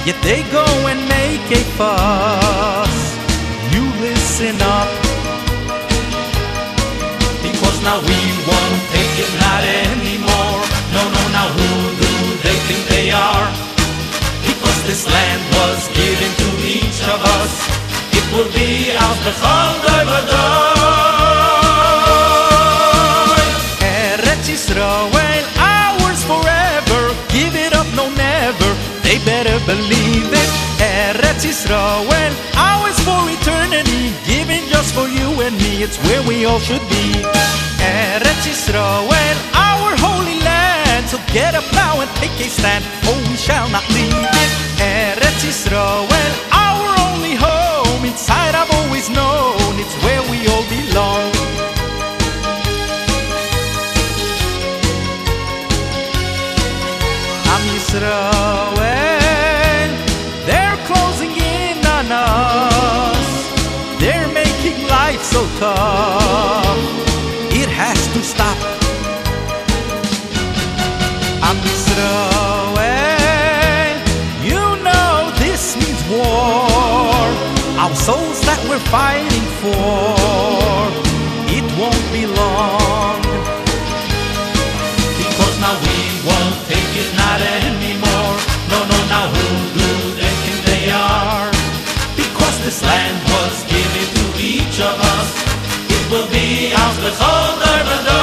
yet they go and make a fuss. You listen up, because now we won't take it not anymore. No, no, now who do they think they are? Because this land was given to each of us, it will be ours b'chol dor v'dor. Eretz Yisrael, ours forever. Give it up, no never. They better believe it. Eretz Yisrael, ours for eternity. Given just for you and me, it's where we all should be. Eretz Yisrael, our holy land. So get up now and take a stand, oh, we shall not leave it. Eretz Yisrael, our only home. Inside I've always known it's where we all belong. Am Yisrael, they're closing in on us. They're making life so tough. It has to stop. Am Yisrael, you know this means war. Our souls that we're fighting for, it won't be long. Because now we won't take it not anymore. No, no, now who do they think they are? Because this land was given to each of us, it will be ours b'chol dor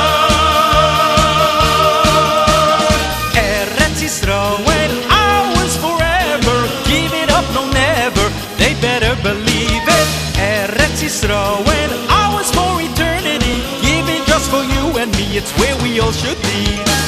v'dor. Eretz Yisrael, ours forever. Give it up, no never. They better believe it. Eretz Yisrael, ours for eternity. Given just for you and me, it's where we all should be.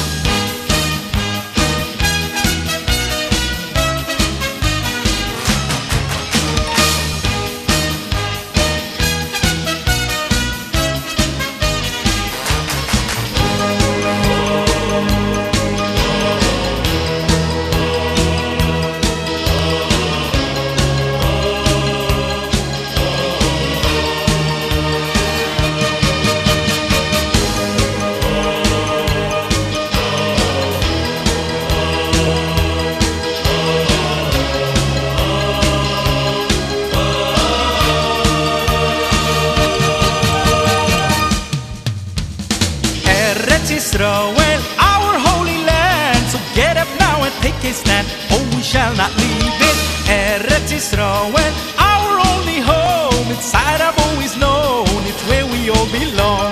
Yisrael, our holy land. So get up now and take a stand, oh, we shall not leave it. Eretz Yisrael, our only home. Inside I've always known it's where we all belong.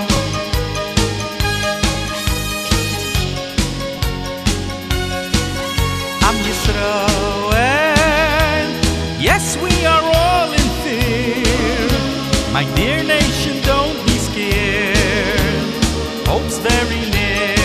Am Yisrael, yes, we are all in fear. My dear nation, don't be scared. Hope's very near.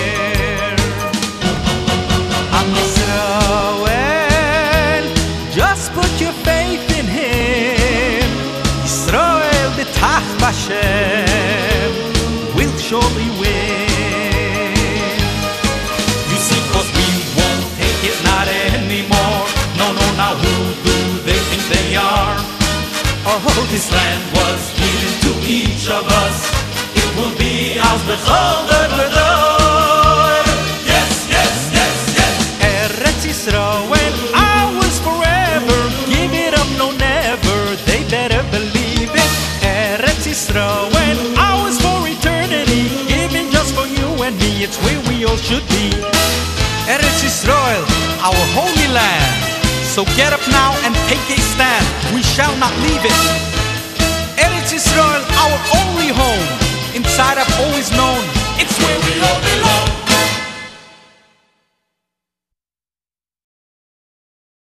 Am Yisrael, just put your faith in Him. Yisrael b'tach b'Hashem, we'll surely win. You see, 'cause we won't take it not anymore. No, no, now who do they think they are? Oh, this land was given to each of us, it will be ours b'chol dor v'dor. Yes, yes, yes, yes. Eretz Yisrael, ours forever. Give it up, no never. They better believe it. Eretz Yisrael, ours for eternity. Given just for you and me, it's where we all should be. Eretz Yisrael, our holy land. So get up now and take a stand. We shall not leave it. Eretz Yisrael, our only home.